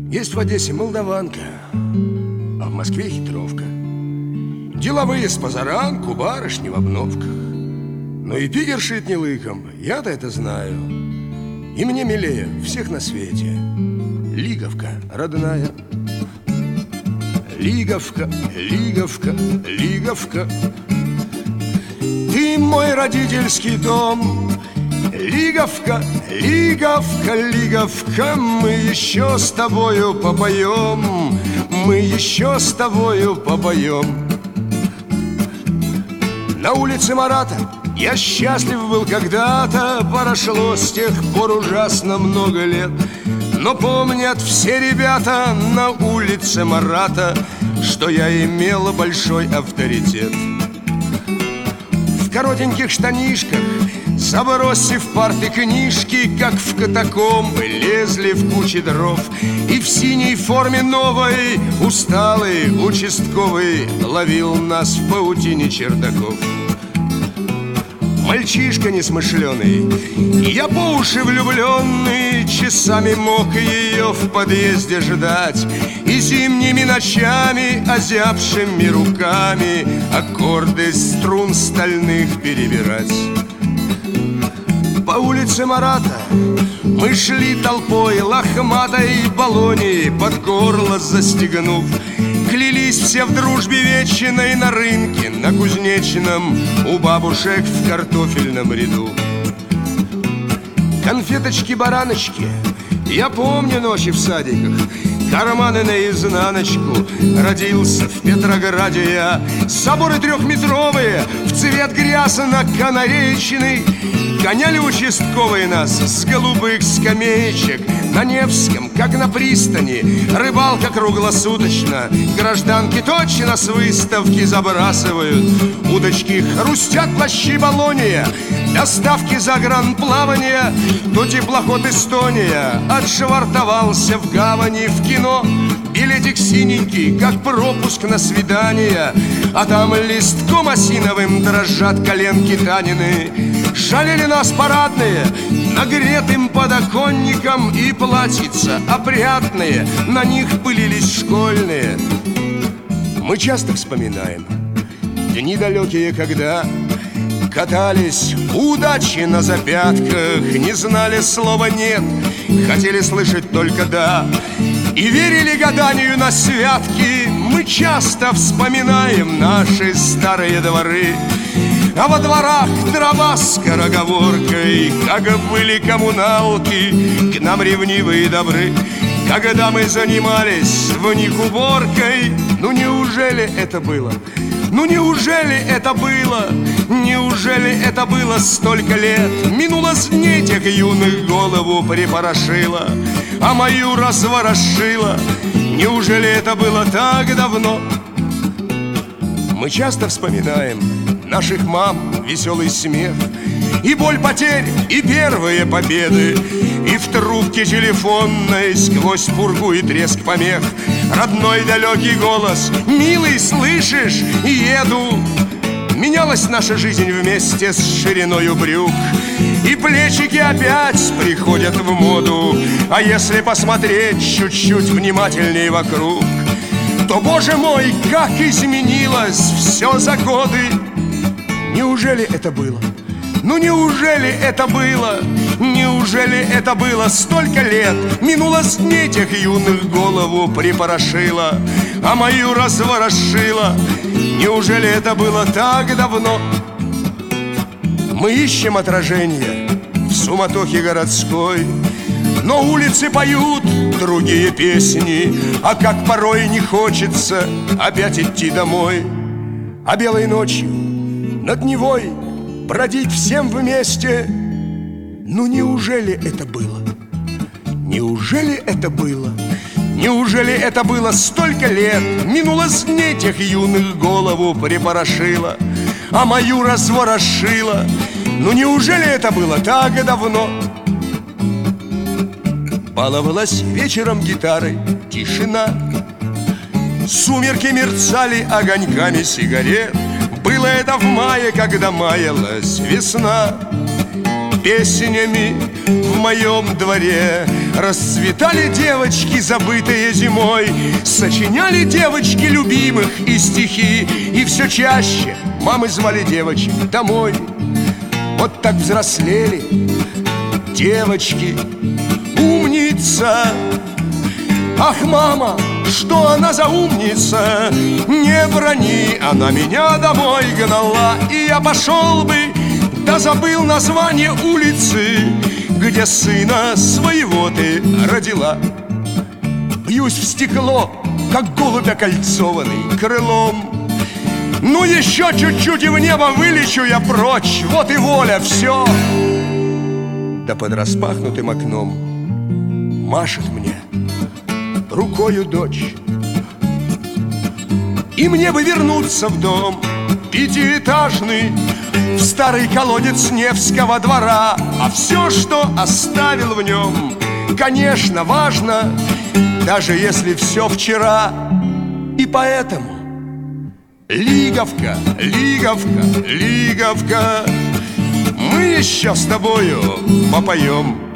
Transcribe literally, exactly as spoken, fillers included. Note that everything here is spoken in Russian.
Есть в Одессе молдаванка, а в Москве хитровка. Деловые с позаранку, барышни в обновках. Но и пигер шит не лыком, я-то это знаю. И мне милее всех на свете Лиговка родная. Лиговка, Лиговка, Лиговка, ты мой родительский дом. Лиговка, Лиговка, Лиговка, мы еще с тобою попоем, мы еще с тобою попоем. На улице Марата я счастлив был когда-то, прошло с тех пор ужасно много лет. Но помнят все ребята на улице Марата, что я имела большой авторитет. В коротеньких штанишках, забросив парты книжки, как в катакомбы лезли в кучи дров. И в синей форме новой усталый участковый ловил нас в паутине чердаков. Мальчишка несмышленый, я по уши влюбленный, часами мог ее в подъезде ждать и зимними ночами озябшими руками аккорды струн стальных перебирать. По улице Марата мы шли толпой лохматой баллонии, под горло застегнув. Клялись все в дружбе вечной на рынке, на Кузнечном, у бабушек в картофельном ряду. Конфеточки-бараночки, я помню ночи в садиках, карманы наизнаночку. Родился в Петрограде я, соборы трехметровые, в цвет грязно-канареечный. Гоняли участковые нас с голубых скамеечек. На Невском, как на пристани, рыбалка круглосуточно. Гражданки точно с выставки забрасывают удочки. Хрустят плащи Болония, доставки загранплавания. То теплоход Эстония отшвартовался в гавани. В кино билетик синенький, как пропуск на свидание, а там листком осиновым дрожат коленки Танины. Жалели нас парадные нагретым подоконником, и платьица опрятные на них пылились школьные. Мы часто вспоминаем дни далекие, когда катались удачи на запятках, не знали слова «нет», хотели слышать только «да» и верили гаданию на святки. Мы часто вспоминаем наши старые дворы, а во дворах дрова с скороговоркой, как были коммуналки, к нам ревнивые и добры, когда мы занимались в них уборкой. Ну неужели это было? Ну неужели это было? Неужели это было столько лет? Минуло с дней тех юных, голову припорошило, а мою разворошило. Неужели это было так давно? Мы часто вспоминаем наших мам, веселый смех, и боль потерь, и первые победы, и в трубке телефонной сквозь пургу и треск помех родной далекий голос: «Милый, слышишь? Еду!» Менялась наша жизнь вместе с шириною брюк, и плечики опять приходят в моду. А если посмотреть чуть-чуть внимательней вокруг, то, боже мой, как изменилось все за годы! Неужели это было? Ну неужели это было? Неужели это было столько лет? Минуло с дней тех юных, голову припорошило, а мою разворошило. Неужели это было так давно? Мы ищем отражение в суматохе городской, но улицы поют другие песни, а как порой не хочется опять идти домой. А белой ночью над Невой бродить всем вместе. Ну неужели это было? Неужели это было? Неужели это было столько лет? Минуло с дней тех юных, голову припорошило, а мою разворошило. Ну неужели это было так давно? Баловалась вечером гитарой тишина, сумерки мерцали огоньками сигарет. Было это в мае, когда маялась весна. песнями в моем дворе. Расцветали девочки, забытые зимой, сочиняли девочки любимых и стихи. И все чаще мамы звали девочек домой. Вот так взрослели девочки, умница. Ах, мама, что она за умница? Не брони, она меня домой гнала. И я пошел бы, да забыл название улицы, где сына своего ты родила. Бьюсь в стекло, как голубь окольцованный крылом. Ну еще чуть-чуть и в небо вылечу я прочь. Вот и воля, все. Да под распахнутым окном машет мне рукою дочь. И мне бы вернуться в дом пятиэтажный, в старый колодец Невского двора. А все, что оставил в нем, конечно, важно, даже если все вчера. И поэтому Лиговка, Лиговка, Лиговка, мы еще с тобою попоем.